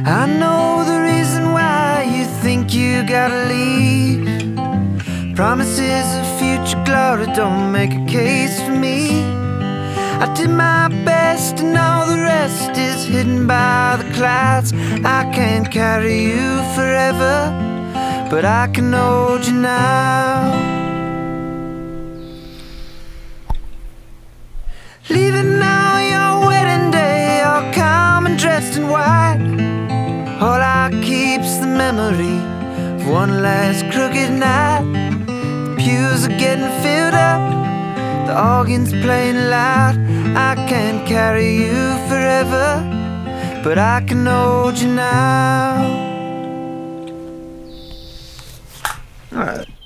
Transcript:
I know the reason why you think you gotta leave. Promises of future glory don't make a case for me. I did my best and all the rest is hidden by the clouds. I can't carry you forever, but I can hold you now. Leaving now your wedding day, all calm and dressed in white. All I keep's the memory of one last crooked night. The pews are getting filled up, the organ's playing loud. I can't carry you forever, but I can hold you now. All right.